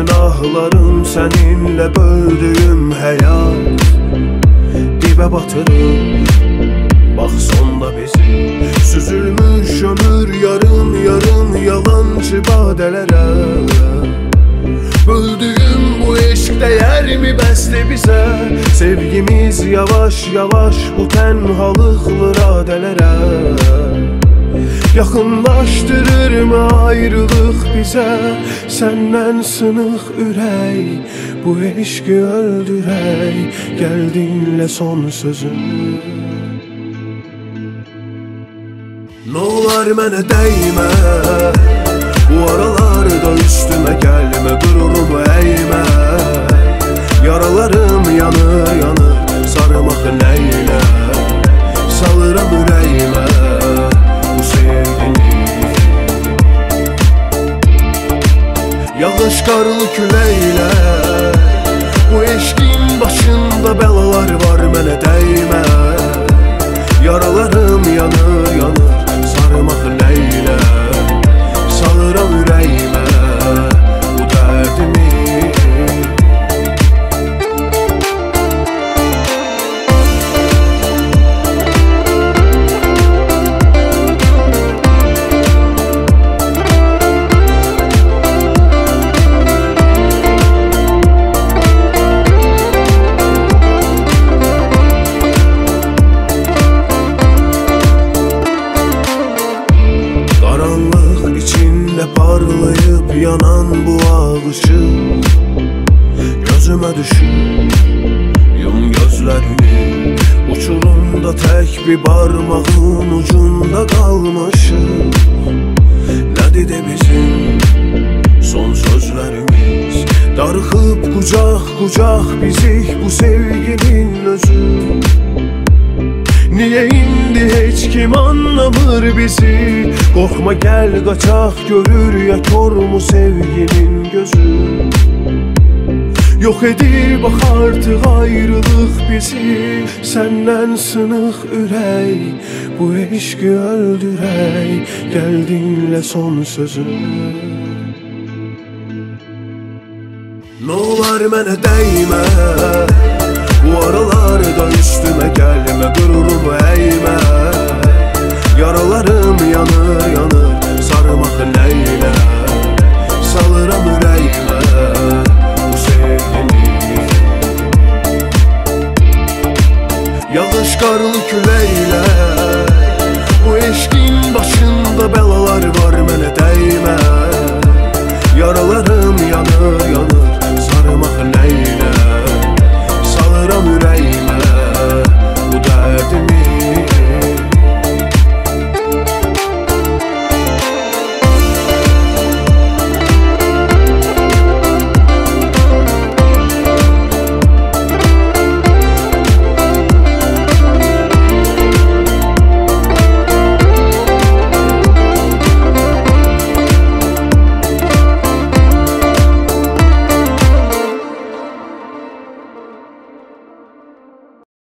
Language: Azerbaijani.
günahlarım seninle böldüğüm hayat dibə batırır. Bak sonda bizi süzülmüş ömür yarım yarım yalancı badelərə. Böldüğüm bu eşq değer mi bəsli bizə? Sevgimiz yavaş yavaş bu tenhalıqlı radelərə. Yaxınlaşdırır mı ayrılıq bizə? Səndən sınıq ürək bu eşqi öldürək. Gəl dinlə son sözüm. Nolar mənə dəymə, bu aralarda üstümə gəlmə, qururumu əymə. Yaralarım yanır yanır, sarmaq nəylə? Salıram ürəyimə bu sevgini. Yağış qarlı küləklə, bu eşqin başında bəlalar var, mənə dəymə. Yaralarım yanır yanır, sarmaq nəylə? Salıram ürəyimə bu dərdimi. Parlayıp yanan bu ağışık gözüme düşür. Yum gözlerini, uçurumda tek bir parmağın ucunda kalmışım. Nədir de bizim son sözlerimiz? Darıxıb kucak kucak bizik bu sevginin özü. Niye indi heç kim anlamır bizi? Korkma gel kaçak, görür ya kör mu sevginin gözü? Yok edir bak artık ayrılık bizi. Senden sınıq ürək bu eşqi öldürək. Gel dinlə son sözüm. Nolar mənə dəymə, bu aralarda üstüme gelme, gururumu eğme. Yaralarım yanır yanır,